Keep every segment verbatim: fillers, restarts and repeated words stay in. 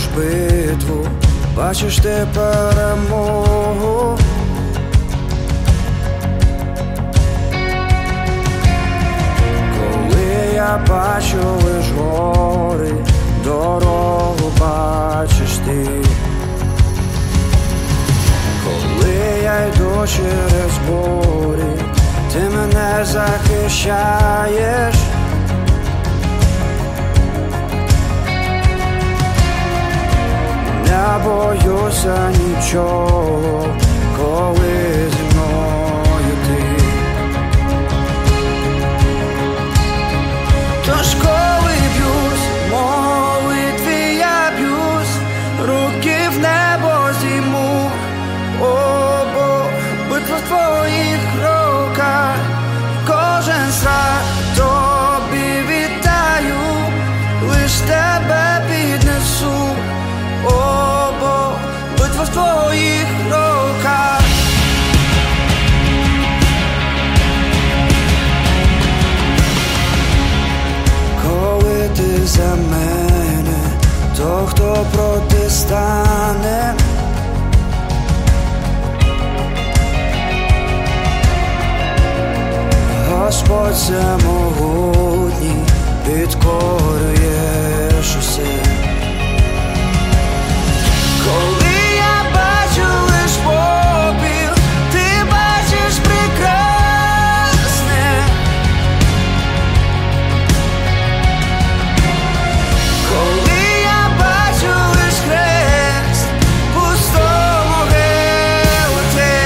битву, бачиш ти перемогу. Коли я бачу лиш гори, дорогу бачиш ти. Коли я йду через бурі, ти мене захищаєш. Не боюся нічого, коли зі мною ти. Тож коли б'юсь, в молитві я б'юсь, руки в небо зійму. О, Бог, битва в твоїх руках, кожен страх тобі віддаю, лиш тебе піднесу. О, Бог, битва в твоїх руках. Коли ти за мене, то хто проти стане? Господь всемогутній, підкорюєш усе. Коли я бачу лиш попіл, ти бачиш прекрасне. Коли я бачу лиш хрест, пусто могилу ти.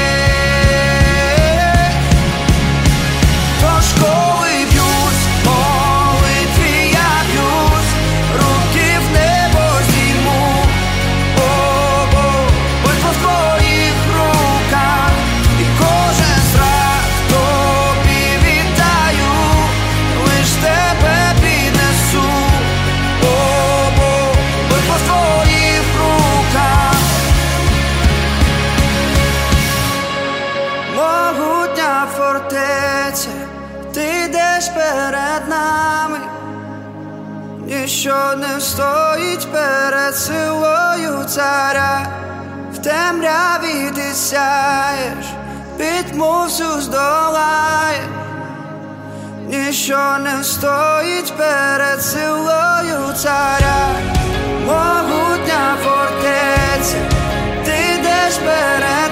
Тож коли б'юсь, в молитві я б'юсь, руки в небо зійму. О, Бог, битва в твоїх руках, і кожен страх тобі віддаю, лиш тебе піднесу. О, Бог, битва в твоїх руках. Могутня фортеця, ти йдеш перед нами. Ніщо не стоїть перед силою царя. В темряві ти сяєш, пітьму всю здолаєш. Ніщо не стоїть перед силою царя. Могутня фортеця, ти йдеш перед